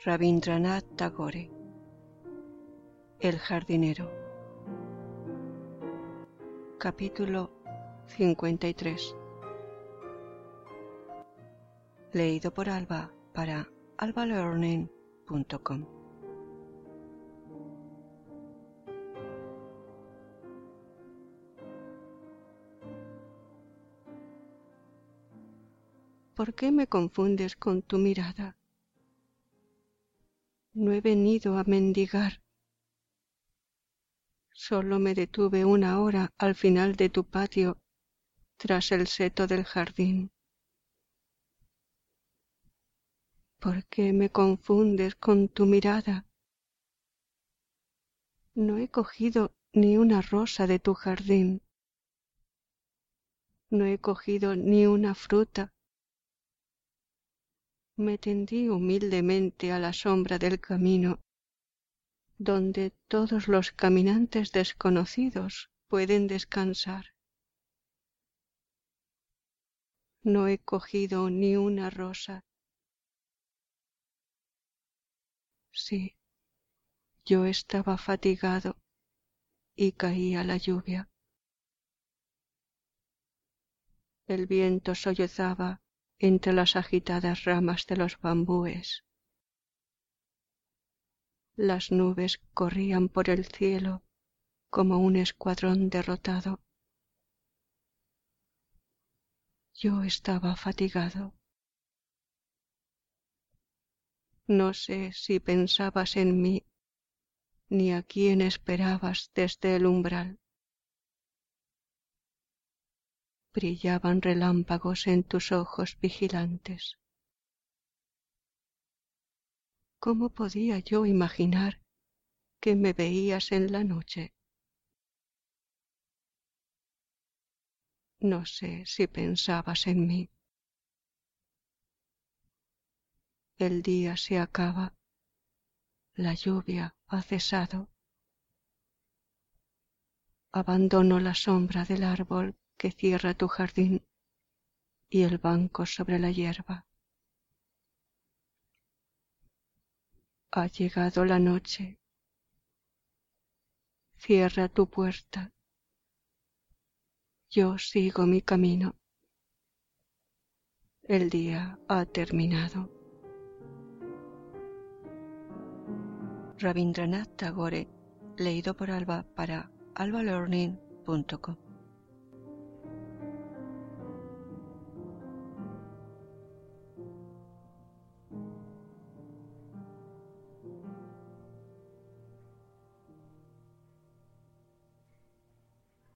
Rabindranath Tagore. El jardinero. Capítulo 53. Leído por Alba para albalearning.com. ¿Por qué me confundes con tu mirada? No he venido a mendigar. Solo me detuve una hora al final de tu patio, tras el seto del jardín. ¿Por qué me confundes con tu mirada? No he cogido ni una rosa de tu jardín. No he cogido ni una fruta. Me tendí humildemente a la sombra del camino, donde todos los caminantes desconocidos pueden descansar. No he cogido ni una rosa. Sí, yo estaba fatigado y caía la lluvia. El viento sollozaba entre las agitadas ramas de los bambúes. Las nubes corrían por el cielo como un escuadrón derrotado. Yo estaba fatigado. No sé si pensabas en mí, ni a quién esperabas desde el umbral. Brillaban relámpagos en tus ojos vigilantes. ¿Cómo podía yo imaginar que me veías en la noche? No sé si pensabas en mí. El día se acaba, la lluvia ha cesado. Abandono la sombra del árbol que cierra tu jardín y el banco sobre la hierba. Ha llegado la noche. Cierra tu puerta. Yo sigo mi camino. El día ha terminado. Rabindranath Tagore, leído por Alba para albalearning.com.